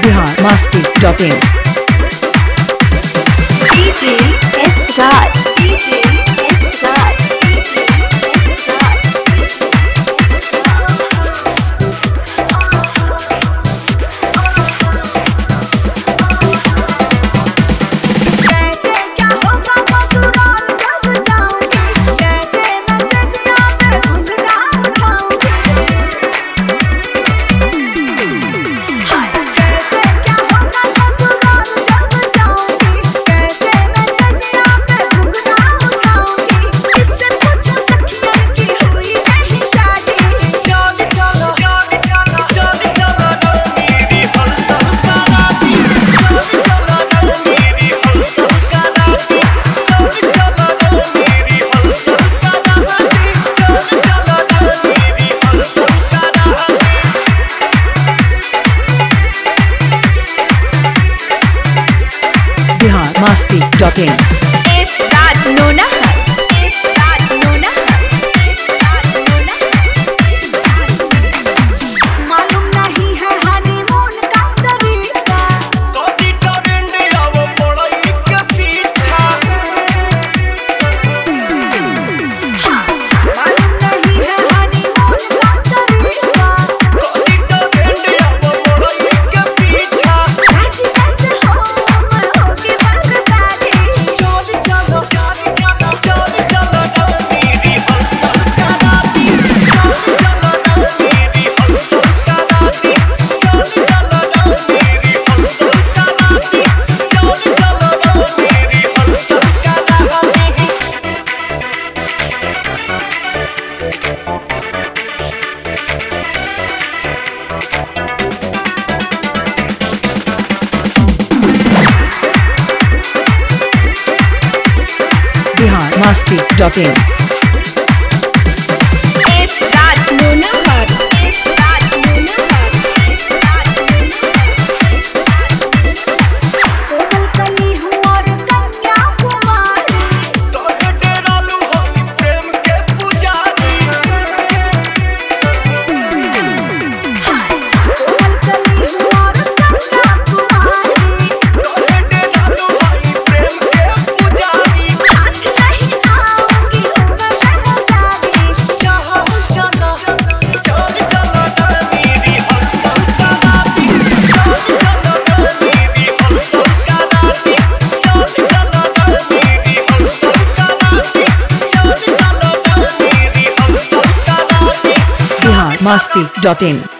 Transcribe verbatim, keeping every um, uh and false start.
Bihar Masti dot in. DJ S Raj, DJ S Raj, DJ S Raj. कैसे क्या होगा ससुराल जब जाऊंगी, कैसे मैसेजिया पे घुंघटा उठाऊंगी। हाय कैसे क्या होगा ससुराल जब जाऊंगी, कैसे मैसेजिया पे घुंघटा उठाऊंगी। किससे पूछूं सखियन की हुई नहीं शादी। चल चलो चल चलो चल चलो ना मेरी हलचल कराती। चल चलो ना मेरी हलचल कराती। चल चलो ना मेरी हलचल कराती। चल चलो ना मेरी हलचल कराती। Bihar Masti dot in. S Raj नोना इस राज नोना इस राज नोना। मालूम नहीं है हनीमून का तरीका। कभी ट्रेंड आवो पड़ई के पीछा। मालूम नहीं है हनीमून का तरीका। कभी ट्रेंड आवो पड़ई के पीछा। राजी कैसे हो मैं होगी बर्बादी। चल चलो चल चलो चल चलो ना मेरी हलचल कराती। चल चलो ना मेरी हलचल कराती। चल चलो ना मेरी हलचल कराती। चल चलो ना मेरी हलचल कराती। Bihar Masti dot in. S Raj नोना इस राज नोना इस राज नोना। कोमल कली हूँ और कन्या कुमारी। तोरे डेरालू होई प्रेम के पुजारी। कोमल कली हूँ और कन्या कुमारी। तोरे डेरालू होई प्रेम के पुजारी। हाथ नहीं आऊंगी हूँ मैं शहजादी। चाहो चलो चल चलो ना मेरी हलचल कराती। चल चलो ना मेरी हलचल कराती। चल चलो ना मेरी हलचल कराती। चल चलो ना मेरी हलचल कराती। बिहार मस्ती डॉट इन।